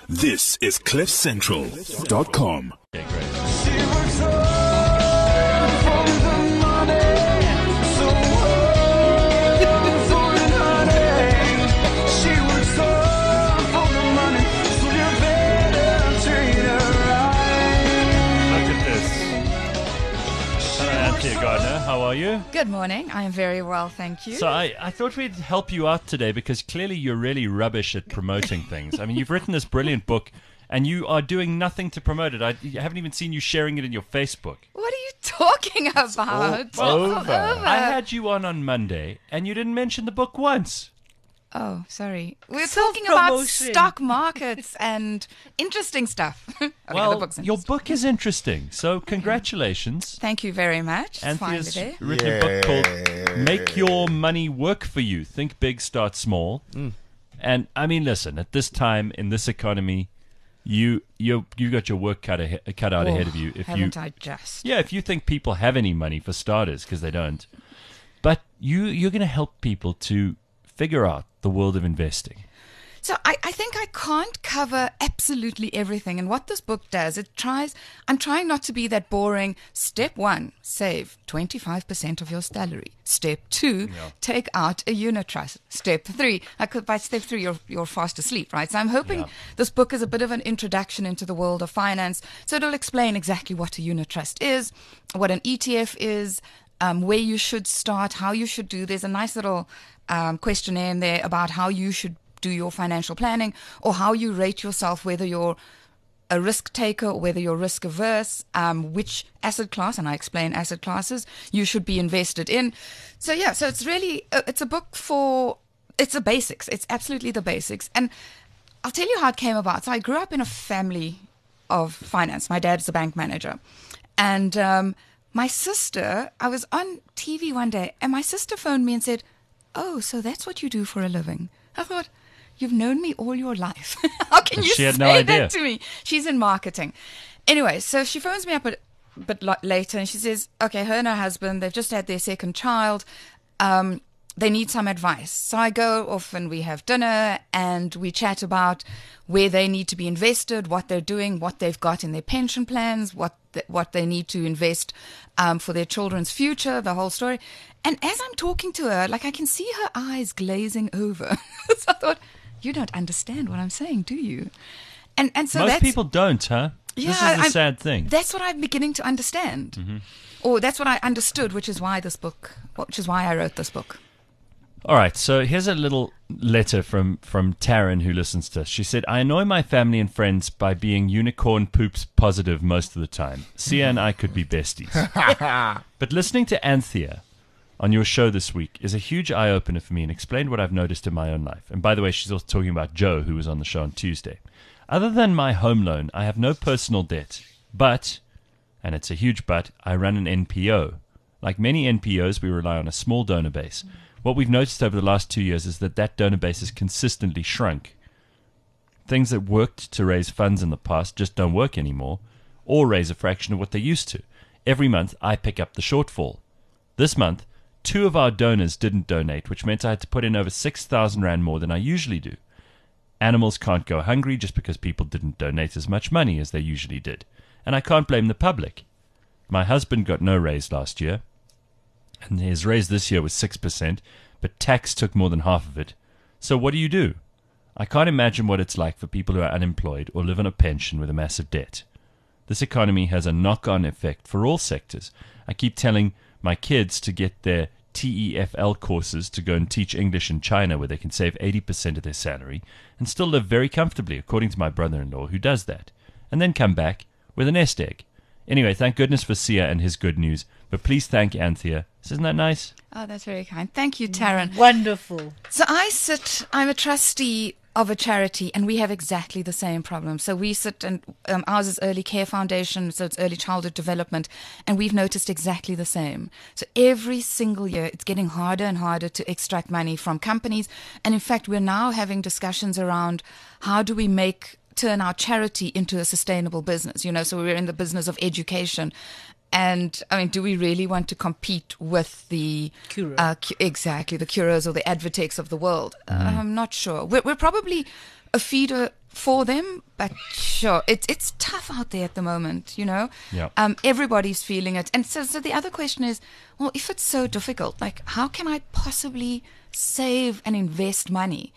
This is CliffCentral.com. Okay, great. She works hard for the money, so hard for it, honey. She works hard for the money, so you better treat her right. Look at this. Hello, Anthea Gardner. How are you? Good morning. I am very well, thank you. So I thought we'd help you out today because clearly you're really rubbish at promoting things. I mean, you've written this brilliant book and you are doing nothing to promote it. I haven't even seen you sharing it in your Facebook. What are you talking about? It's all over. I had you on Monday and you didn't mention the book once. Oh, sorry. We're talking about Self-promotion. stock markets and interesting stuff. Okay, the Well, book's your interesting. book is interesting, so congratulations. Thank you very much. It's finally Anthea's there. written a book called Make Your Money Work For You. Think big, start small. And I mean, listen, at this time in this economy, you got your work cut out ahead of you. Haven't I just? Yeah, if you think people have any money for starters, because they don't. But you're going to help people to figure out the world of investing. So I think I can't cover absolutely everything. And what this book does, I'm trying not to be that boring. Step 1, save 25% of your salary. Step 2, take out a unit trust. Step 3, by step 3, you're fast asleep, right? So I'm hoping this book is a bit of an introduction into the world of finance. So it'll explain exactly what a unit trust is, what an ETF is, where you should start, how you should do. There's a nice little questionnaire in there about how you should do your financial planning, or how you rate yourself, whether you're a risk taker or whether you're risk averse, which asset class, and I explain asset classes, you should be invested in. So it's really, it's a book it's the basics. It's absolutely the basics. And I'll tell you how it came about. So I grew up in a family of finance. My dad's a bank manager. And my sister, I was on TV one day, and my sister phoned me and said, "Oh, so that's what you do for a living?" I thought, you've known me all your life. How can you She had say no idea. that to me? She's in marketing. Anyway, so she phones me up a bit later and she says, okay, her and her husband, they've just had their second child. They need some advice. So I go off and we have dinner and we chat about where they need to be invested, what they're doing, what they've got in their pension plans, what they need to invest for their children's future, the whole story. And as I'm talking to her, like I can see her eyes glazing over. So I thought, you don't understand what I'm saying, do you? And so Most that's, people don't, huh? yeah, This is the sad thing. That's what I'm beginning to understand. Or that's what I understood, which is why I wrote this book. All right, so here's a little letter from Taryn, who listens to us. She said, I annoy my family and friends by being unicorn poops positive most of the time. Sia and I could be besties. But listening to Anthea on your show this week is a huge eye-opener for me and explained what I've noticed in my own life. And by the way, she's also talking about Joe, who was on the show on Tuesday. Other than my home loan, I have no personal debt. But, and it's a huge but, I run an NPO. Like many NPOs, we rely on a small donor base. What we've noticed over the last 2 years is that donor base has consistently shrunk. Things that worked to raise funds in the past just don't work anymore, or raise a fraction of what they used to. Every month, I pick up the shortfall. This month, 2 of our donors didn't donate, which meant I had to put in over 6,000 Rand more than I usually do. Animals can't go hungry just because people didn't donate as much money as they usually did. And I can't blame the public. My husband got no raise last year, and his raise this year was 6%, but tax took more than half of it. So what do? I can't imagine what it's like for people who are unemployed or live on a pension with a massive debt. This economy has a knock-on effect for all sectors. I keep telling my kids to get their TEFL courses to go and teach English in China, where they can save 80% of their salary and still live very comfortably, according to my brother-in-law, who does that, and then come back with a nest egg. Anyway, thank goodness for Sia and his good news, but please thank Anthea. Isn't that nice? Oh, that's very kind. Thank you, Taryn. Wonderful. So I'm a trustee of a charity, and we have exactly the same problem. So we sit, and ours is Early Care Foundation, so it's early childhood development, and we've noticed exactly the same. So every single year, it's getting harder and harder to extract money from companies. And in fact, we're now having discussions around how do we turn our charity into a sustainable business, so we're in the business of education. And I mean, do we really want to compete with the Curo. Exactly, the Curos or the Advotechs of the world? I'm not sure. We're probably a feeder for them, but sure, it's tough out there at the moment, Yeah. Everybody's feeling it. And so the other question is, well, if it's so difficult, like, how can I possibly save and invest money?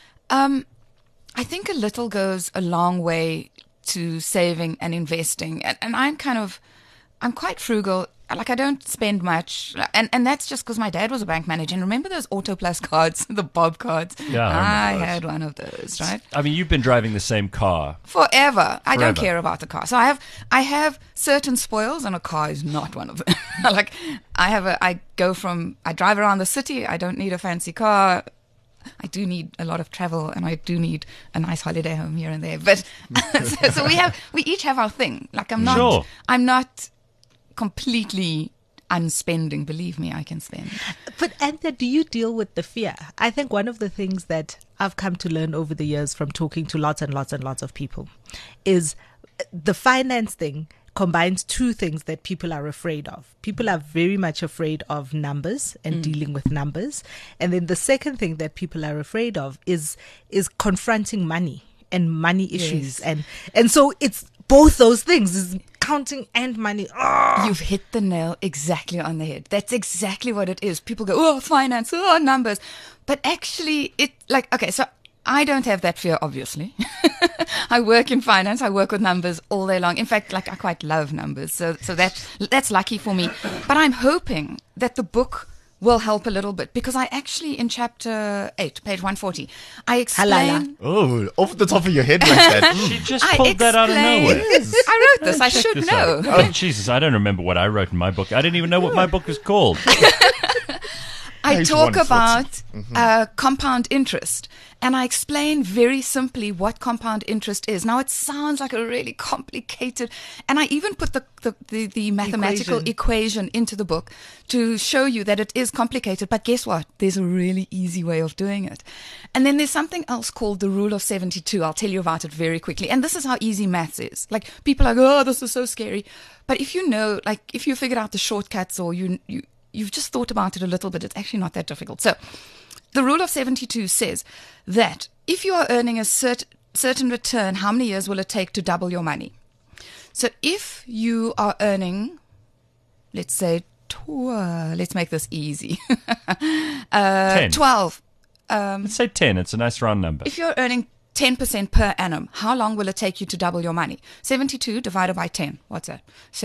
I think a little goes a long way to saving and investing. And I'm quite frugal. Like, I don't spend much. And that's just because my dad was a bank manager. And remember those Auto Plus cards, the Bob cards? Yeah, I remember those. had one of those, right? I mean, you've been driving the same car. Forever. I don't Forever. care about the car. So I have certain spoils, and a car is not one of them. Like, I drive around the city. I don't need a fancy car. I do need a lot of travel, and I do need a nice holiday home here and there. But so we each have our thing. Like, I'm not completely unspending. Believe me, I can spend. But Anthea, do you deal with the fear? I think one of the things that I've come to learn over the years from talking to lots and lots and lots of people is the finance thing combines two things that people are afraid of. People are very much afraid of numbers and dealing with numbers. And then the second thing that people are afraid of is confronting money and money issues. Yes. And so it's both those things, is counting and money. Oh! You've hit the nail exactly on the head. That's exactly what it is. People go, oh, finance, oh, numbers. But actually, so I don't have that fear, obviously. I work in finance. I work with numbers all day long. In fact, I quite love numbers. So that's lucky for me. But I'm hoping that the book will help a little bit, because I actually, in chapter 8, page 140, I explain... Oh, off the top of your head like that. She just pulled that out of nowhere. I wrote this. I should This know. out. Oh, Jesus, I don't remember what I wrote in my book. I didn't even know what my book is called. I Page talk 140. about compound interest, and I explain very simply what compound interest is. Now, it sounds like a really complicated, and I even put the mathematical equation into the book to show you that it is complicated. But guess what? There's a really easy way of doing it. And then there's something else called the rule of 72. I'll tell you about it very quickly. And this is how easy maths is. Like, people are like, oh, this is so scary. But if you know, if you figured out the shortcuts, or you've just thought about it a little bit, it's actually not that difficult. So the rule of 72 says that if you are earning a certain return, how many years will it take to double your money? So if you are earning, let's say, let's make this easy, 10. 12. Let's say 10. It's a nice round number. If you're earning 10% per annum, how long will it take you to double your money? 72 divided by 10. What's that?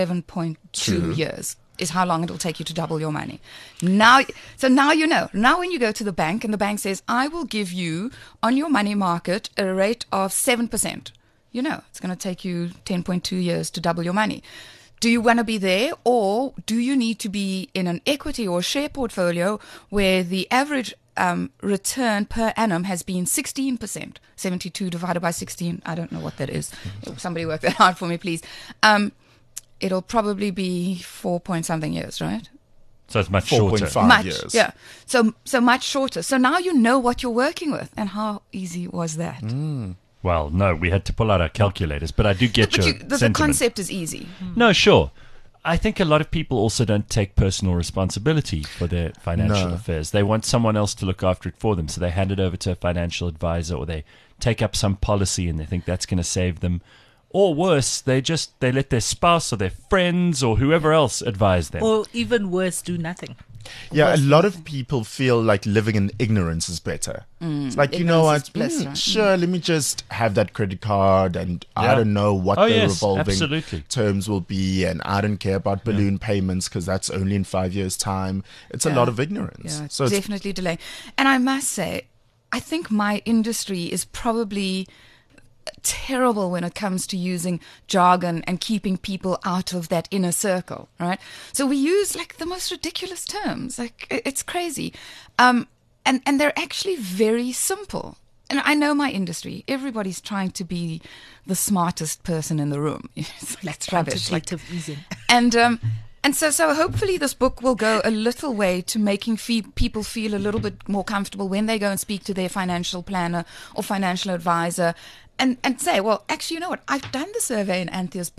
7.2 years is how long it will take you to double your money. Now you know. Now when you go to the bank and the bank says, I will give you on your money market a rate of 7%, you know it's going to take you 10.2 years to double your money. Do you want to be there, or do you need to be in an equity or share portfolio where the average return per annum has been 16%? 72 divided by 16, I don't know what that is. Somebody work that out for me, please. It'll probably be 4 point something years, right? So it's much shorter. 4.5 years. Yeah. So much shorter. So now you know what you're working with. And how easy was that? Well, no, we had to pull out our calculators, but I do get But your the sentiment. concept is easy. No, sure. I think a lot of people also don't take personal responsibility for their financial affairs. They want someone else to look after it for them, so they hand it over to a financial advisor, or they take up some policy and they think that's going to save them. Or worse, they let their spouse or their friends or whoever else advise them. Or even worse, do nothing. Yeah, a lot of people feel like living in ignorance is better. It's like, you know Ignorance what? is bliss, right? Sure, let me just have that credit card, and I Yeah. don't know what Oh, the yes, revolving absolutely. terms will be, and I don't care about balloon payments because that's only in 5 years' time. It's a lot of ignorance. Yeah, So it's definitely delay. And I must say, I think my industry is probably terrible when it comes to using jargon and keeping people out of that inner circle, right? So we use the most ridiculous terms. It's crazy. And they're actually very simple. And I know my industry. Everybody's trying to be the smartest person in the room. That's rubbish. Quantitative easing. And so hopefully this book will go a little way to making people feel a little bit more comfortable when they go and speak to their financial planner or financial advisor and say, well, actually, you know what? I've done the survey in Anthea's book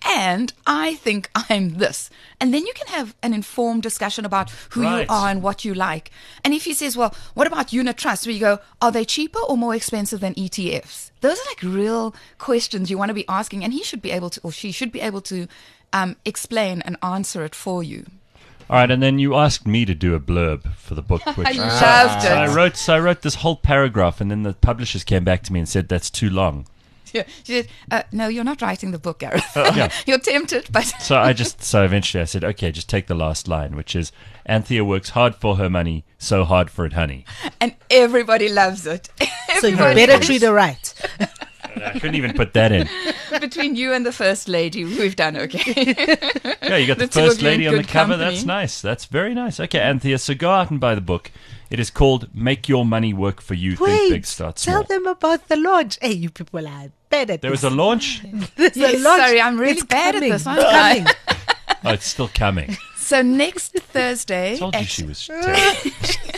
and I think I'm this. And then you can have an informed discussion about who you Right. are and what you like. And if he says, well, what about unit trusts? Where you go, are they cheaper or more expensive than ETFs? Those are like real questions you want to be asking. And he should be able to, or she should be able to explain and answer it for you. All right, and then you asked me to do a blurb for the book, which I loved it. So I wrote this whole paragraph, and then the publishers came back to me and said that's too long. Yeah. She said, no, you're not writing the book, Gareth. Yeah. You're tempted, but So eventually I said, okay, just take the last line, which is, Anthea works hard for her money, so hard for it, honey. and everybody loves it. So you Everybody better loves treat her right. I couldn't even put that in. Between you and the first lady, we've done okay. Yeah, you got the The two of first you in lady on the good cover. company. That's nice. That's very nice. Okay, Anthea, so go out and buy the book. It is called Make Your Money Work for You, Think Big, Wait, Start tell Small. them about the launch. Hey, you people are bad at There was this. a launch. There's a Yes, launch. sorry, I'm really It's bad at coming. this, aren't It's I? coming. Oh, it's still coming. So next Thursday, Told you at- she was terrible.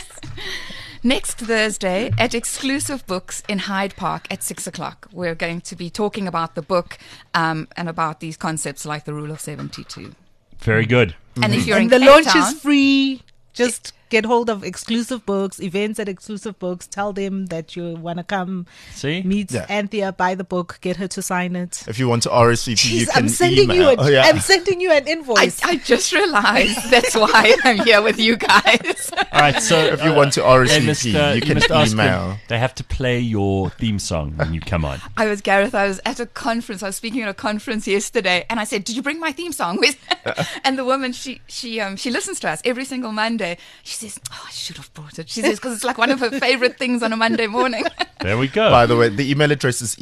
next Thursday at Exclusive Books in Hyde Park at 6:00, we're going to be talking about the book and about these concepts like the Rule of 72. Very good. And if you're in And the Cape launch Town, is free. Just get hold of Exclusive Books, events at Exclusive Books. Tell them that you want to come See? meet Yeah. Anthea, buy the book, get her to sign it. If you want to RSVP, you Jeez, can I'm sending email. you Oh, I'm sending you an invoice. I just realized that's why I'm here with you guys. All right, so If you want to hey, RSVP, you can must ask them, email. they have to play your theme song when you come on. I was at a conference. I was speaking at a conference yesterday, and I said, "Did you bring my theme song?" And the woman, she listens to us every single Monday. She says, "Oh, I should have brought it." She says because it's like one of her favorite things on a Monday morning. There we go. By the way, the email address is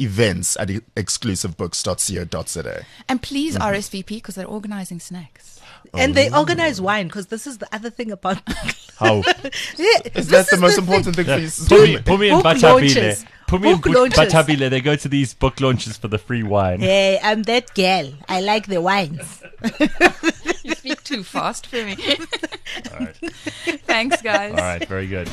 events@exclusivebooks.co.za. And please RSVP because they're organizing snacks. And they organize wine because this is the other thing about How? Is that the most important thing for you? Put me in Book Batabile. launches. Put me in Book launches. Batabile. They go to these book launches for the free wine. Hey, I'm that girl. I like the wines. You speak too fast for me. All right. Thanks, guys. All right, very good.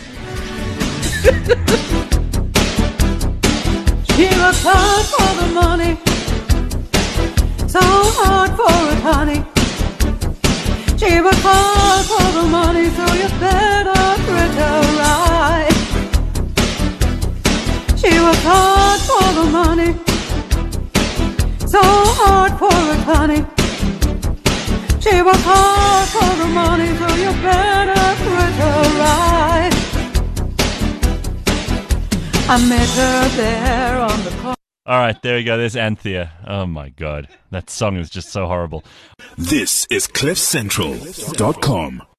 She works hard for the money, so hard for it, honey. She works hard for the money, so you better treat her right. She works hard for the money, so hard for it, honey. She works hard for the money, so you better treat her right. I met her there on the corner. All right, there we go. There's Anthea. Oh, my God. That song is just so horrible. This is CliffCentral.com.